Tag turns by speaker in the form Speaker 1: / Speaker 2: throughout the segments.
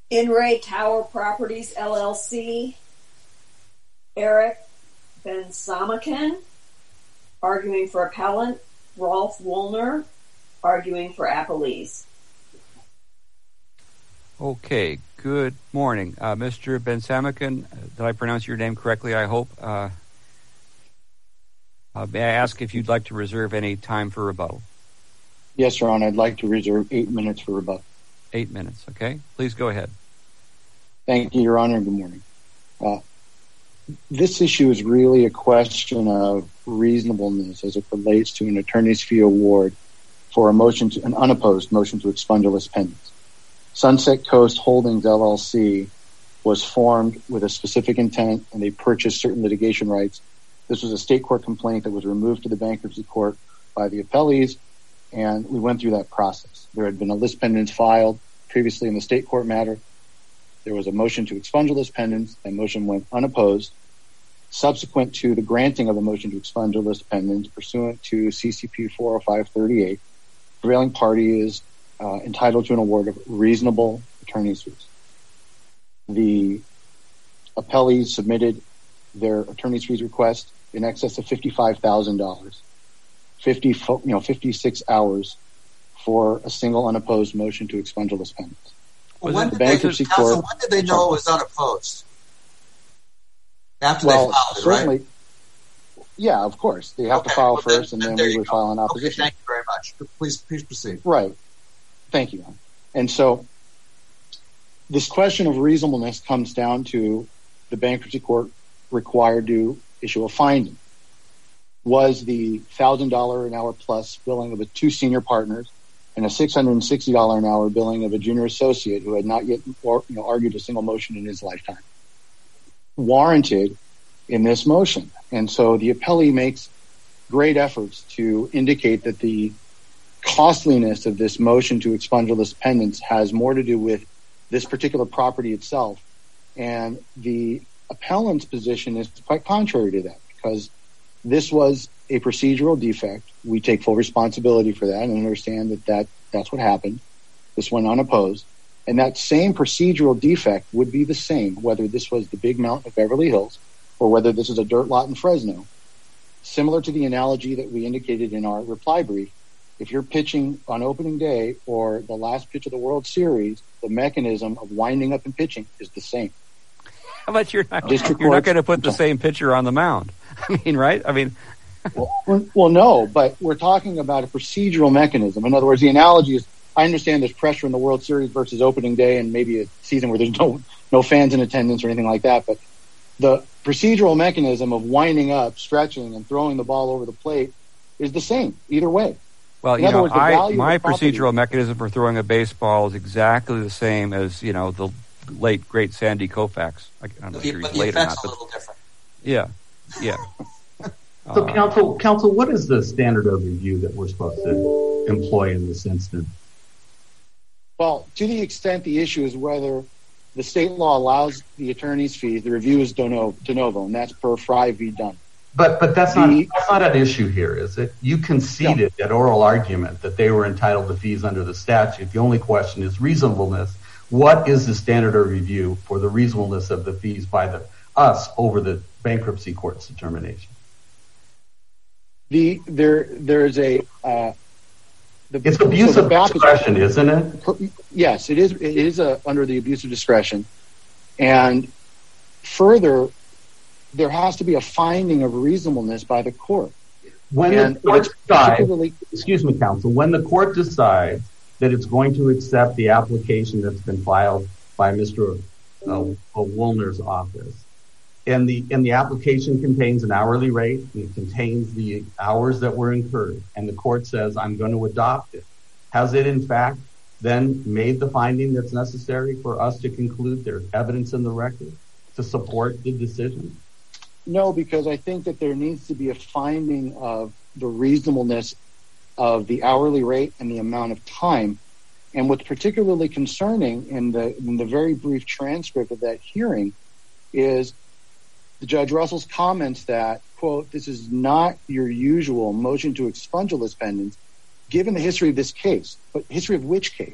Speaker 1: In Re Tower Properties, LLC, Eric Ben-Samakin, arguing for appellant, Rolf Wollner, arguing for appellees.
Speaker 2: Okay, good morning. Mr. Ben-Samakin, did I pronounce your name correctly, I hope? May I ask if you'd like to reserve any time for rebuttal?
Speaker 3: Yes, Your Honor, I'd like to reserve 8 minutes for rebuttal.
Speaker 2: 8 minutes, okay. Please go ahead.
Speaker 3: Thank you, Your Honor, and good morning. This issue is really a question of reasonableness as it relates to an attorney's fee award for an unopposed motion to expunge a lis pendens. Sunset Coast Holdings, LLC was formed with a specific intent, and they purchased certain litigation rights. This was a state court complaint that was removed to the bankruptcy court by the appellees, and we went through that process. There had been a lis pendens filed previously in the state court matter. There was a motion to expunge a lis pendens. That motion went unopposed. Subsequent to the granting of a motion to expunge a lis pendens pursuant to CCP 40538, the prevailing party is entitled to an award of reasonable attorney's fees. The appellees submitted their attorney's fees request in excess of $55,000, 56 hours for a single unopposed motion to expunge a lis pendens.
Speaker 4: When did they know it was unopposed? After they filed it, right?
Speaker 3: Yeah, of course. They have to file first, and then we would file an opposition.
Speaker 4: Okay, thank you very much. Please proceed.
Speaker 3: Right. Thank you. And so this question of reasonableness comes down to the bankruptcy court required to issue a finding. Was the $1,000 an hour plus billing of the two senior partners and a $660 an hour billing of a junior associate who had not yet argued a single motion in his lifetime warranted in this motion? And so the appellee makes great efforts to indicate that the costliness of this motion to expunge a lis pendens has more to do with this particular property itself. And the appellant's position is quite contrary to that, because this was a procedural defect. We take full responsibility for that and understand that's what happened. This went unopposed. And that same procedural defect would be the same whether this was the big mountain of Beverly Hills or whether this is a dirt lot in Fresno. Similar to the analogy that we indicated in our reply brief, if you're pitching on opening day or the last pitch of the World Series, the mechanism of winding up and pitching is the same.
Speaker 2: But you're not going to put the same pitcher on the mound. I mean, right? I mean,
Speaker 3: well, no, but we're talking about a procedural mechanism. In other words, the analogy is, I understand there's pressure in the World Series versus opening day and maybe a season where there's no fans in attendance or anything like that. But the procedural mechanism of winding up, stretching, and throwing the ball over the plate is the same either way.
Speaker 2: Well, my procedural mechanism for throwing a baseball is exactly the same as, the late, great Sandy Koufax. I'm not sure he's late or not.
Speaker 4: But a little different.
Speaker 2: Yeah.
Speaker 5: So, counsel, what is the standard of review that we're supposed to employ in this instance?
Speaker 3: Well, to the extent the issue is whether the state law allows the attorney's fees, the review is de novo, and that's per Fry v. Dunn.
Speaker 5: But that's not an issue here, is it? You conceded at oral argument that they were entitled to fees under the statute. The only question is reasonableness. What is the standard of review for the reasonableness of the fees by us over the bankruptcy court's determination?
Speaker 3: It's
Speaker 5: abuse of discretion, isn't it?
Speaker 3: Yes, it is. It is under the abuse of discretion, and further, there has to be a finding of reasonableness by the court.
Speaker 5: When the court decides that it's going to accept the application that's been filed by Mr. Wollner's office, and the application contains an hourly rate, and it contains the hours that were incurred, and the court says, I'm going to adopt it. Has it, in fact, then made the finding that's necessary for us to conclude there's evidence in the record to support the decision?
Speaker 3: No, because I think that there needs to be a finding of the reasonableness of the hourly rate and the amount of time. And what's particularly concerning in the very brief transcript of that hearing is the Judge Russell's comments that, quote, this is not your usual motion to expunge a lis pendens, given the history of this case. But history of which case?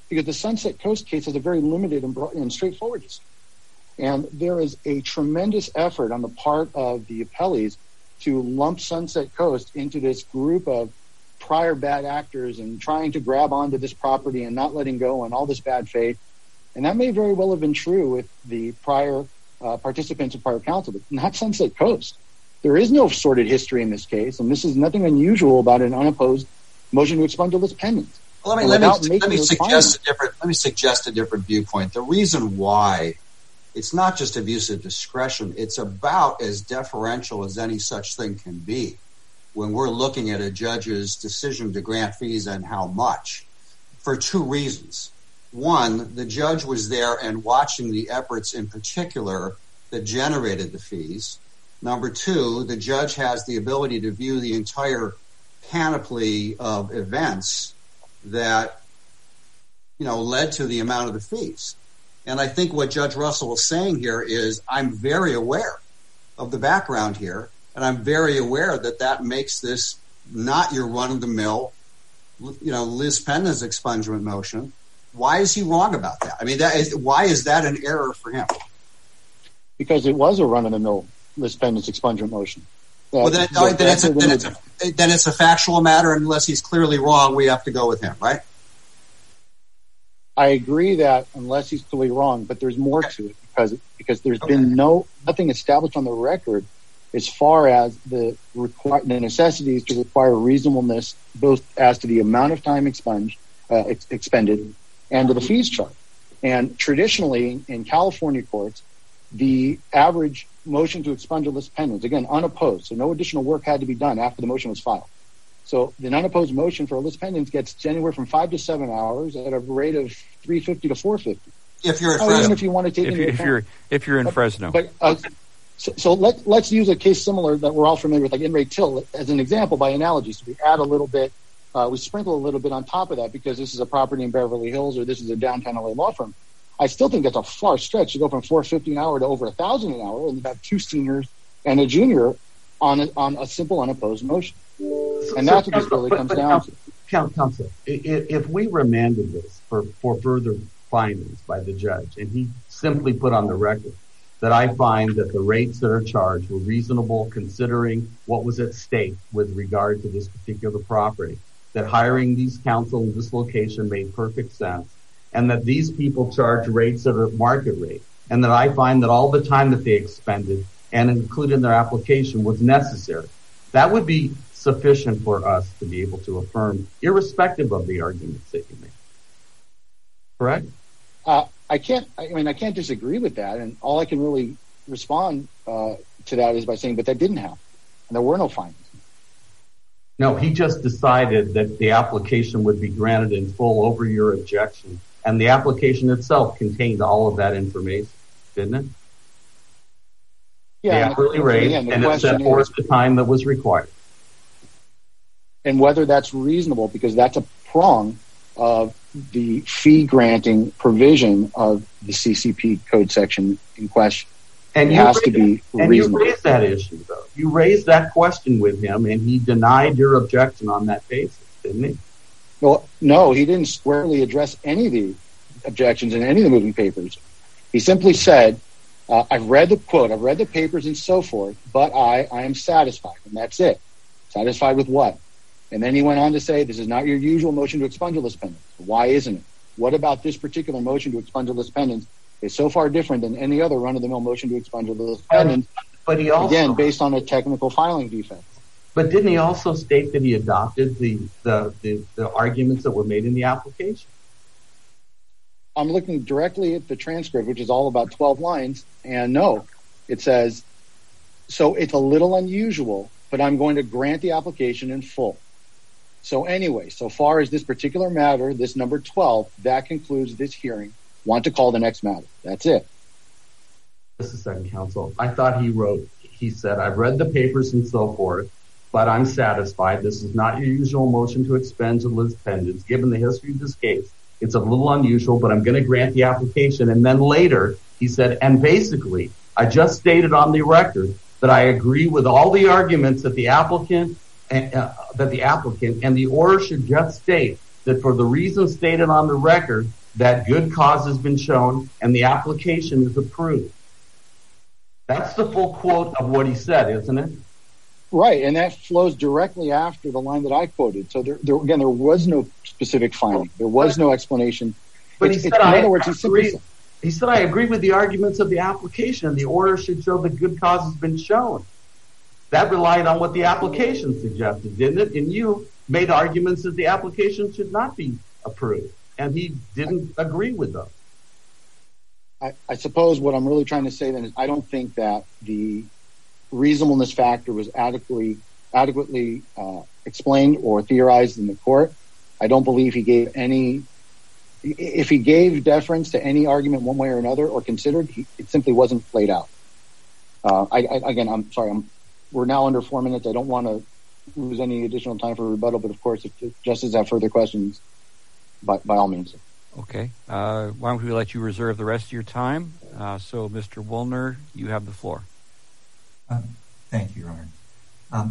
Speaker 3: because the Sunset Coast case has a very limited and straightforward history. And there is a tremendous effort on the part of the appellees to lump Sunset Coast into this group of prior bad actors and trying to grab onto this property and not letting go and all this bad faith. And that may very well have been true with the prior participants of prior counsel, but not Sunset Coast. There is no sordid history in this case, and this is nothing unusual about an unopposed motion to expunge a lis pendens.
Speaker 4: Well, let me suggest a different viewpoint. The reason why it's not just abuse of discretion, it's about as deferential as any such thing can be when we're looking at a judge's decision to grant fees and how much, for two reasons. One, the judge was there and watching the efforts in particular that generated the fees. Number two, the judge has the ability to view the entire panoply of events that, led to the amount of the fees. And I think what Judge Russell is saying here is, I'm very aware of the background here, and I'm very aware that makes this not your run-of-the-mill, lis pendens expungement motion. Why is he wrong about that? I mean, why is that an error for him?
Speaker 3: Because it was a run-of-the-mill lis pendens expungement motion.
Speaker 4: Well, then it's a factual matter. Unless he's clearly wrong, we have to go with him, right?
Speaker 3: I agree that unless he's clearly wrong, but there's more to it because there's been nothing established on the record as far as the necessities to require reasonableness, both as to the amount of time expended and to the fees charged. And traditionally in California courts, the average motion to expunge a lis pendens, again, unopposed, so no additional work had to be done after the motion was filed. So the unopposed motion for a lis pendens gets anywhere from 5 to 7 hours at a rate of $350 to $450.
Speaker 4: If you're in Fresno,
Speaker 3: even if you want to take
Speaker 2: if you're in Fresno.
Speaker 3: But so let's use a case similar that we're all familiar with, like In re Till, as an example by analogy. So we add a little bit, we sprinkle a little bit on top of that because this is a property in Beverly Hills or this is a downtown LA law firm. I still think that's a far stretch to go from $450 an hour to over $1,000 an hour, and you have two seniors and a junior on a simple unopposed motion. And that's what this really comes down to.
Speaker 5: Counsel, if we remanded this for further findings by the judge, and he simply put on the record that I find that the rates that are charged were reasonable considering what was at stake with regard to this particular property, that hiring these counsel in this location made perfect sense, and that these people charge rates at a market rate, and that I find that all the time that they expended and included in their application was necessary, that would be sufficient for us to be able to affirm, irrespective of the arguments that you make. Correct?
Speaker 3: I can't disagree with that, and all I can really respond to that is by saying, but that didn't happen, and there were no findings.
Speaker 5: No, he just decided that the application would be granted in full over your objection, and the application itself contained all of that information, didn't it?
Speaker 3: Yeah,
Speaker 5: the hourly rate, and it set forth the time that was required.
Speaker 3: And whether that's reasonable, because that's a prong of the fee granting provision of the CCP code section in question. And it has to be reasonable.
Speaker 5: And you raised that issue, though. You raised that question with him, and he denied your objection on that basis, didn't he?
Speaker 3: Well, no, he didn't squarely address any of the objections in any of the moving papers. He simply said, I've read the papers and so forth, but I am satisfied, and that's it. Satisfied with what? And then he went on to say, this is not your usual motion to expunge a lis pendens. Why isn't it? What about this particular motion to expunge a lis pendens is so far different than any other run-of-the-mill motion to expunge a lis pendens,
Speaker 5: but he also,
Speaker 3: again, based on a technical filing defect.
Speaker 5: But didn't he also state that he adopted the arguments that were made in the application?
Speaker 3: I'm looking directly at the transcript, which is all about 12 lines, and no, it says, so it's a little unusual, but I'm going to grant the application in full. So anyway, so far as this particular matter, this number 12, that concludes this hearing. Want to call the next matter. That's it.
Speaker 5: Just a second, counsel. I thought he said, I've read the papers and so forth, but I'm satisfied. This is not your usual motion to expunge a lis pendens. Given the history of this case, it's a little unusual, but I'm going to grant the application. And then later, he said, and basically, I just stated on the record that I agree with all the arguments that the applicant and the order should just state that for the reasons stated on the record, that good cause has been shown and the application is approved. That's the full quote of what he said, isn't it?
Speaker 3: Right, and that flows directly after the line that I quoted. So there was no specific finding. There was no explanation.
Speaker 5: But he said, he said, I agree with the arguments of the application. The order should show that good cause has been shown. That relied on what the application suggested, didn't it? And you made arguments that the application should not be approved, and he didn't agree with them.
Speaker 3: I suppose what I'm really trying to say then is I don't think that the reasonableness factor was adequately explained or theorized in the court. I don't believe he gave if he gave deference to any argument one way or another or considered, it simply wasn't played out. I'm sorry, we're now under 4 minutes. I don't want to lose any additional time for rebuttal, but of course, if justices have further questions, by all means.
Speaker 2: Okay. Why don't we let you reserve the rest of your time? So, Mr. Woolner, you have the floor.
Speaker 6: Thank you, Your Honor.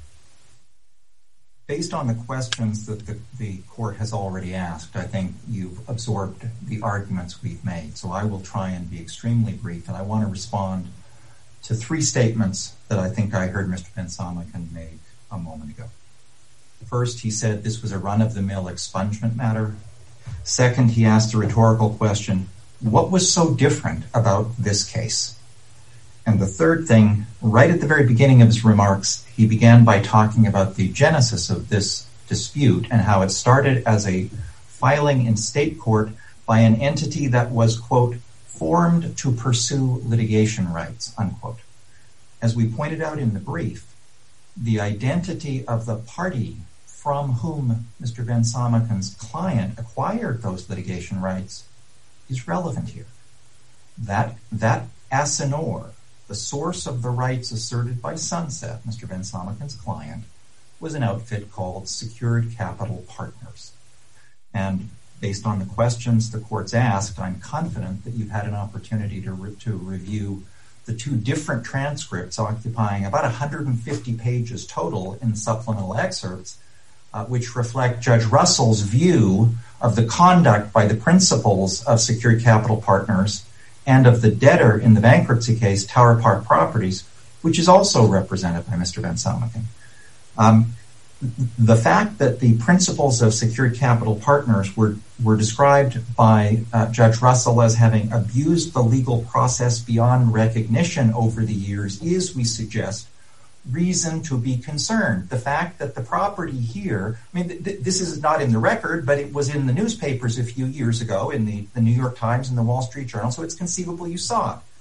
Speaker 6: Based on the questions that the court has already asked, I think you've absorbed the arguments we've made. So I will try and be extremely brief, and I want to respond to 3 statements that I think I heard Mr. Ben-Samakan make a moment ago. First, he said this was a run-of-the-mill expungement matter. Second, he asked a rhetorical question, what was so different about this case? And the third thing, right at the very beginning of his remarks, he began by talking about the genesis of this dispute and how it started as a filing in state court by an entity that was, quote, formed to pursue litigation rights, unquote. As we pointed out in the brief, the identity of the party from whom Mr. Ben-Samakan's client acquired those litigation rights is relevant here. That asinore, the source of the rights asserted by Sunset, Mr. Ben-Samakan's client, was an outfit called Secured Capital Partners. And based on the questions the court's asked, I'm confident that you've had an opportunity to review the 2 different transcripts occupying about 150 pages total in supplemental excerpts, which reflect Judge Russell's view of the conduct by the principals of Secured Capital Partners and of the debtor in the bankruptcy case, Tower Park Properties, which is also represented by Mr. Ben-Samakan. The fact that the principals of Secured Capital Partners were described by Judge Russell as having abused the legal process beyond recognition over the years is, we suggest, reason to be concerned. The fact that the property here, I mean, this is not in the record, but it was in the newspapers a few years ago in the New York Times and the Wall Street Journal, so it's conceivable you saw it.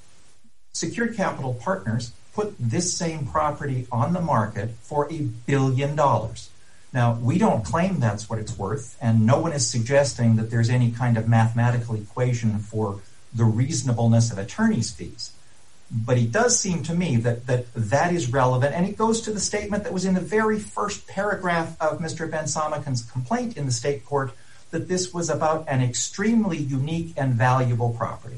Speaker 6: Secured Capital Partners put this same property on the market for $1 billion. Now, we don't claim that's what it's worth, and no one is suggesting that there's any kind of mathematical equation for the reasonableness of attorney's fees. But it does seem to me that is relevant, and it goes to the statement that was in the very first paragraph of Mr. Ben-Samakan's complaint in the state court, that this was about an extremely unique and valuable property.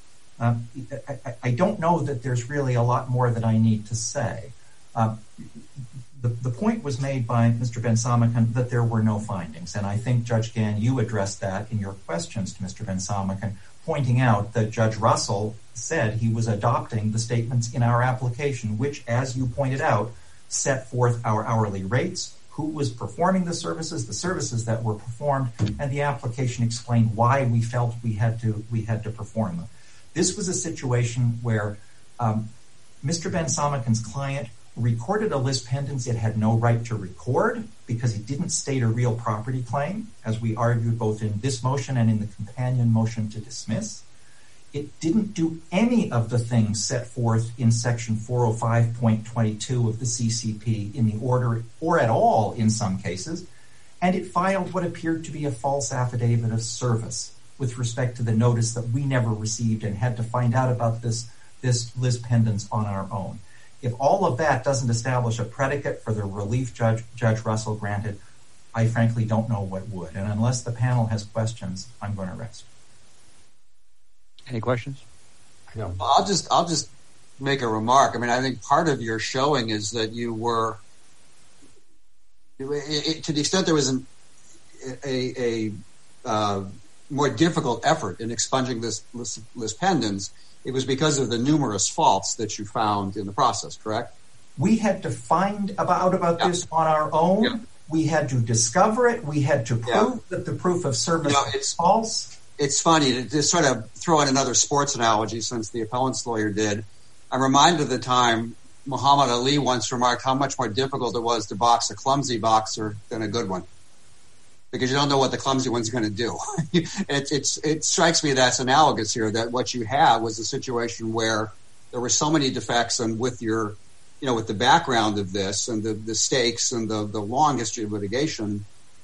Speaker 6: I don't know that there's really a lot more that I need to say. The point was made by Mr. Ben-Samakan that there were no findings, and I think, Judge Gann, you addressed that in your questions to Mr. Ben-Samakan, pointing out that Judge Russell said he was adopting the statements in our application, which, as you pointed out, set forth our hourly rates, who was performing the services that were performed, and the application explained why we felt we had to perform them. This was a situation where Mr. Ben-Samakan's client recorded a lis pendens it had no right to record because he didn't state a real property claim, as we argued both in this motion and in the companion motion to dismiss. It didn't do any of the things set forth in section 405.22 of the CCP in the order, or at all in some cases, and it filed what appeared to be a false affidavit of service with respect to the notice that we never received and had to find out about this lis pendens on our own. If all of that doesn't establish a predicate for the relief Judge Russell granted, I frankly don't know what would. And unless the panel has questions, I'm going to rest.
Speaker 2: Any questions?
Speaker 4: No. I'll just make a remark. I mean, I think part of your showing is that you were, to the extent there was a more difficult effort in expunging this lis pendens, it was because of the numerous faults that you found in the process, correct?
Speaker 6: We had to find about this on our own. Yeah. We had to discover it. We had to prove that the proof of service is false.
Speaker 4: It's funny to just sort of throw in another sports analogy, since the appellant's lawyer did. I'm reminded of the time Muhammad Ali once remarked how much more difficult it was to box a clumsy boxer than a good one, because you don't know what the clumsy one's going to do. It strikes me that's analogous here, that what you had was a situation where there were so many defects, and with your, with the background of this and the stakes and the long history of litigation,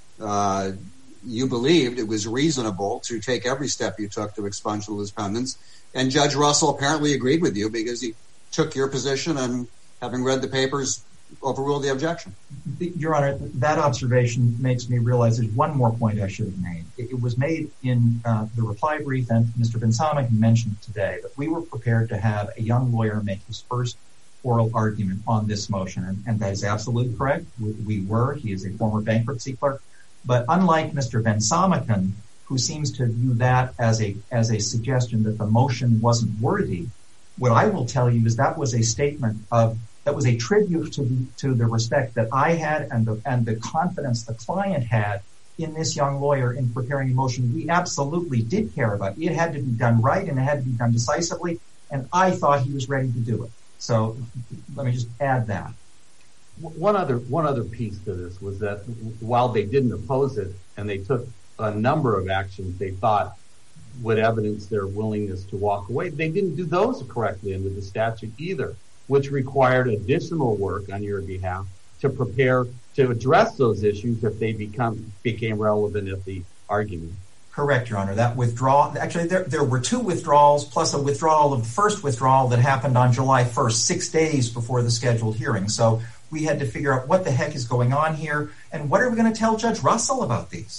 Speaker 4: you believed it was reasonable to take every step you took to expunge the lis pendens. And Judge Russell apparently agreed with you, because he took your position and, having read the papers, overruled the objection.
Speaker 6: Your Honor, that observation makes me realize there's one more point I should have made. It was made in the reply brief, and Mr. Bensama mentioned today that we were prepared to have a young lawyer make his first oral argument on this motion, and that is absolutely correct. We were. He is a former bankruptcy clerk. But unlike Mr. Bensama, who seems to view that as a suggestion that the motion wasn't worthy, what I will tell you is that was a statement that was a tribute to the respect that I had and the confidence the client had in this young lawyer in preparing a motion we absolutely did care about. It had to be done right, and it had to be done decisively, and I thought he was ready to do it. So let me just add that.
Speaker 5: One other piece to this was that while they didn't oppose it, and they took a number of actions they thought would evidence their willingness to walk away, they didn't do those correctly under the statute either, which required additional work on your behalf to prepare to address those issues if they became relevant at the argument.
Speaker 6: Correct, Your Honor. That withdrawal, actually, there were two withdrawals, plus a withdrawal of the first withdrawal that happened on July 1st, 6 days before the scheduled hearing. So we had to figure out what the heck is going on here, and what are we going to tell Judge Russell about these?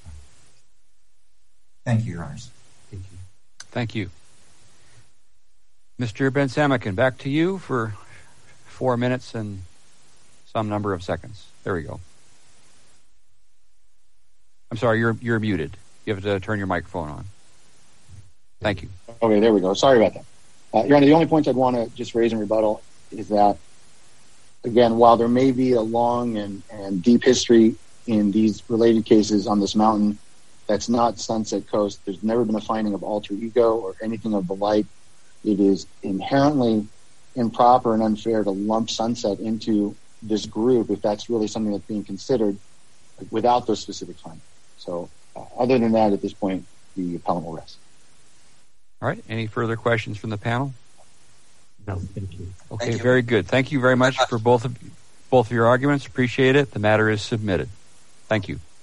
Speaker 6: Thank you, Your Honors.
Speaker 2: Thank you. Mr. Bensama, back to you for 4 minutes and some number of seconds. There we go. I'm sorry, you're muted. You have to turn your microphone on. Thank you.
Speaker 3: Okay, there we go. Sorry about that. Your Honor, the only points I'd want to just raise in rebuttal is that, again, while there may be a long and deep history in these related cases on this mountain, that's not Sunset Coast. There's never been a finding of alter ego or anything of the like. It is inherently improper and unfair to lump Sunset into this group if that's really something that's being considered without those specific findings. So other than that, at this point, the appellant will rest.
Speaker 2: All right. Any further questions from the panel?
Speaker 5: No, thank you.
Speaker 2: Okay,
Speaker 4: thank you.
Speaker 2: Very good. Thank you very much for both of your arguments. Appreciate it. The matter is submitted. Thank you.